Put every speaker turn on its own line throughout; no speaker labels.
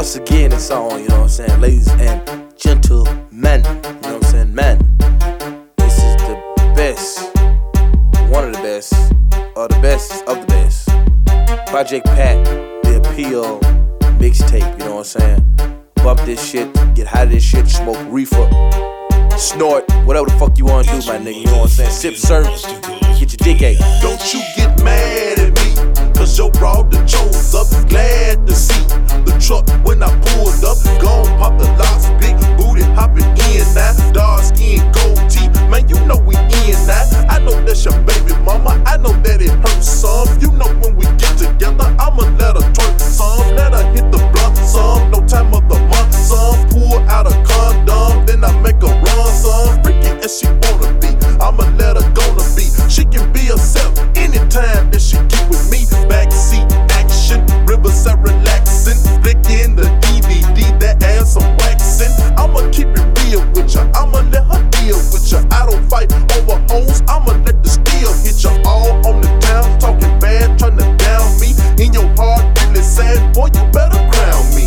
once again, it's on, you know what I'm saying, ladies and gentlemen, you know what I'm saying, men. This is the best, one of the best, or the best of the best. Project Pat, the Appeal mixtape, you know what I'm saying. Bump this shit, get high to this shit, smoke reefer, snort, whatever the fuck you wanna do, my nigga, you know what I'm saying. Sip, serve, get your dick ate.
Don't you get mad at me, cause your raw done chose up. Glad to see the truck when I pulled up. Gon' pop the locks, big booty hopping in now. Dark skin, gold teeth, man, you know we in now. I know that's your baby mama, I know that it hurts some. You know when we get together, I'ma let her twerk some. Let her hit the blunt some, no time of the month some. Pull out a condom, then I make her run some. Freaky as she wanna be, I'ma let her gonna be. She can be herself anytime that she get with me. Backseat action, riverside relaxing, flicking the DVD, that ass I'm waxing. I'ma keep it real with ya, I'ma let her deal with ya. I don't fight over hoes, I'ma let the steel hit ya. All on the town, talking bad, tryna down me. In your heart, really sad, boy, you better crown me.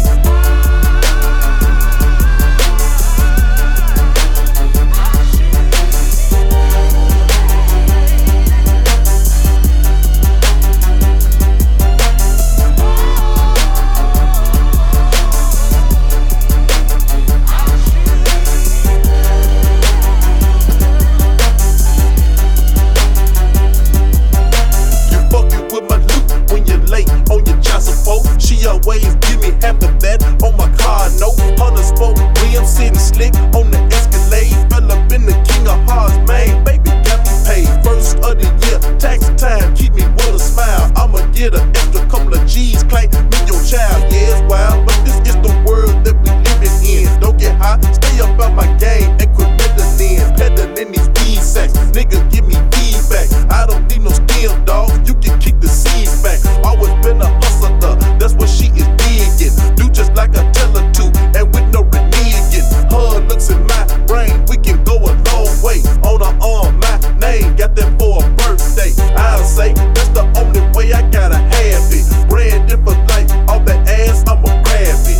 She always give me half of that on my car note. Honda spoke, I'm sitting slick on the Escalade. Fell up in the King of Hearts, man. Baby got me paid. First of the year, tax time, keep me with a smile. I'ma get an extra couple of G's, claim me your child. Yeah, it's wild, but this is the world that we living in. Don't get high, stay up out my game and quit meddling. Peddling these weed sacks, nigga give me feedback. I don't need no skim, dog. You can kick the seeds back. Always been a hustler, that's what she is digging. Do just like I tell her to, and with no reneging. Her looks in my brain, we can go a long way. On her arm, my name, got that for a birthday. I'll say, that's the only way I gotta have it. Branded for life, all that ass, I'ma grab it.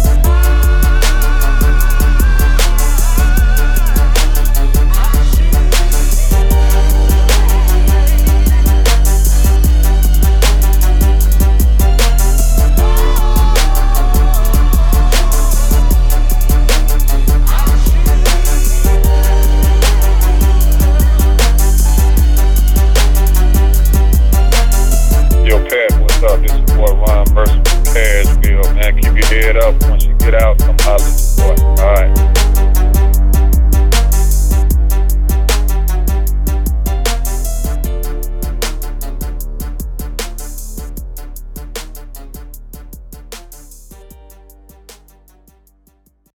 This is boy Ron Mercer from Cashville, man. Keep your head up. Once you get out, come holler at your boy. All right.